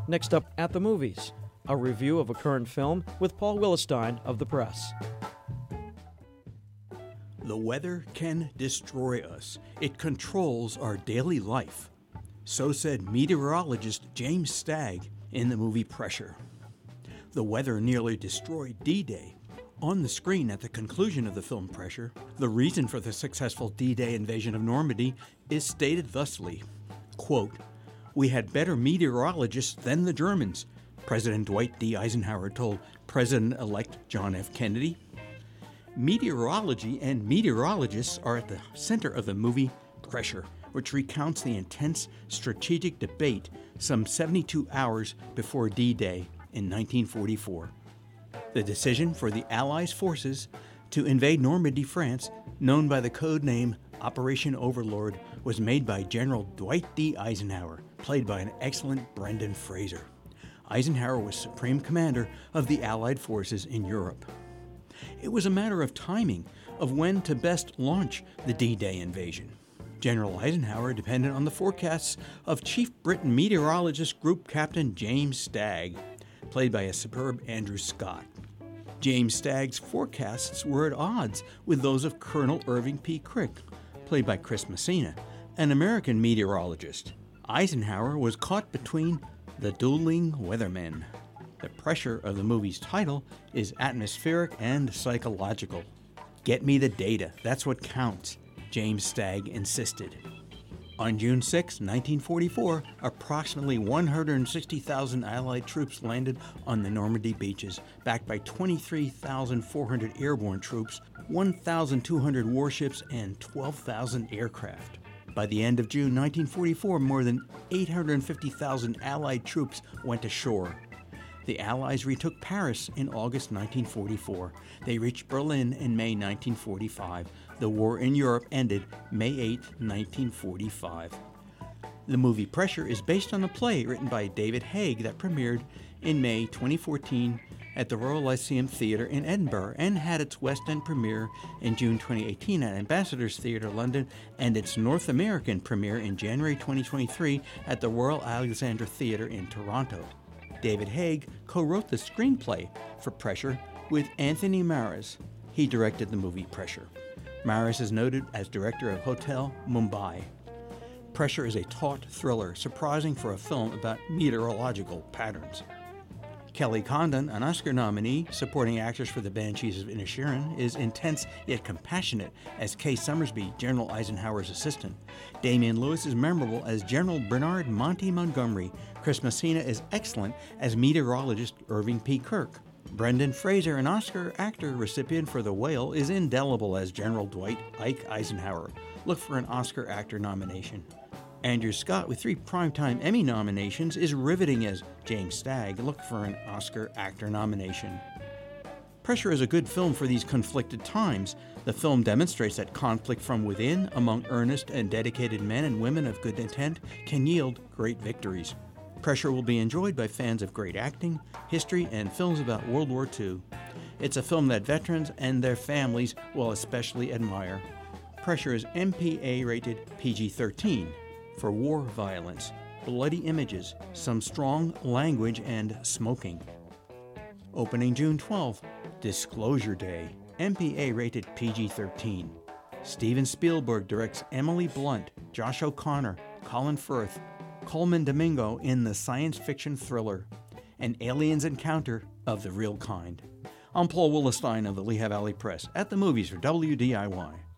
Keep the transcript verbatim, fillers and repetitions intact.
Next up, At the Movies, a review of a current film with Paul Willestein of The Press. The weather can destroy us. It controls our daily life. So said meteorologist James Stagg in the movie Pressure. The weather nearly destroyed D-Day. On the screen at the conclusion of the film Pressure, the reason for the successful D-Day invasion of Normandy is stated thusly, quote, "We had better meteorologists than the Germans," President Dwight D. Eisenhower told President-elect John F. Kennedy. Meteorology and meteorologists are at the center of the movie Pressure, which recounts the intense strategic debate some seventy-two hours before D-Day in nineteen forty-four. The decision for the Allies' forces to invade Normandy, France, known by the code name Operation Overlord, was made by General Dwight D. Eisenhower, played by an excellent Brendan Fraser. Eisenhower was Supreme Commander of the Allied forces in Europe. It was a matter of timing of when to best launch the D-Day invasion. General Eisenhower depended on the forecasts of Chief Britain Meteorologist Group Captain James Stagg, played by a superb Andrew Scott. James Stagg's forecasts were at odds with those of Colonel Irving P. Crick, played by Chris Messina, an American meteorologist. Eisenhower was caught between the dueling weathermen. The pressure of the movie's title is atmospheric and psychological. "Get me the data, that's what counts," James Stagg insisted. On June sixth, nineteen forty-four, approximately one hundred sixty thousand Allied troops landed on the Normandy beaches, backed by twenty-three thousand four hundred airborne troops, one thousand two hundred warships, and twelve thousand aircraft. By the end of June nineteen forty-four, more than eight hundred fifty thousand Allied troops went ashore. The Allies retook Paris in August nineteen forty-four. They reached Berlin in May nineteen forty-five. The war in Europe ended May eighth, nineteen forty-five. The movie Pressure is based on a play written by David Haig that premiered in May twenty fourteen at the Royal Lyceum Theatre in Edinburgh and had its West End premiere in June twenty eighteen at Ambassadors Theatre, London, and its North American premiere in January twenty twenty-three at the Royal Alexandra Theatre in Toronto. David Haig co-wrote the screenplay for Pressure with Anthony Maras. He directed the movie Pressure. Maras is noted as director of Hotel Mumbai. Pressure is a taut thriller, surprising for a film about meteorological patterns. Kelly Condon, an Oscar nominee, supporting actress for The Banshees of Inisherin, is intense yet compassionate as Kay Summersby, General Eisenhower's assistant. Damian Lewis is memorable as General Bernard Monty Montgomery. Chris Messina is excellent as meteorologist Irving P. Kirk. Brendan Fraser, an Oscar actor recipient for The Whale, is indelible as General Dwight Ike Eisenhower. Look for an Oscar actor nomination. Andrew Scott, with three Primetime Emmy nominations, is riveting as James Stagg. Look for an Oscar actor nomination. Pressure is a good film for these conflicted times. The film demonstrates that conflict from within, among earnest and dedicated men and women of good intent, can yield great victories. Pressure will be enjoyed by fans of great acting, history, and films about World War Two. It's a film that veterans and their families will especially admire. Pressure is M P A rated P G thirteen. For war violence, bloody images, some strong language, and smoking. Opening June twelfth, Disclosure Day, M P A rated P G thirteen. Steven Spielberg directs Emily Blunt, Josh O'Connor, Colin Firth, Coleman Domingo in the science fiction thriller, An Alien's Encounter of the Real Kind. I'm Paul Willestein of the Lehigh Valley Press, at the movies for W D I Y.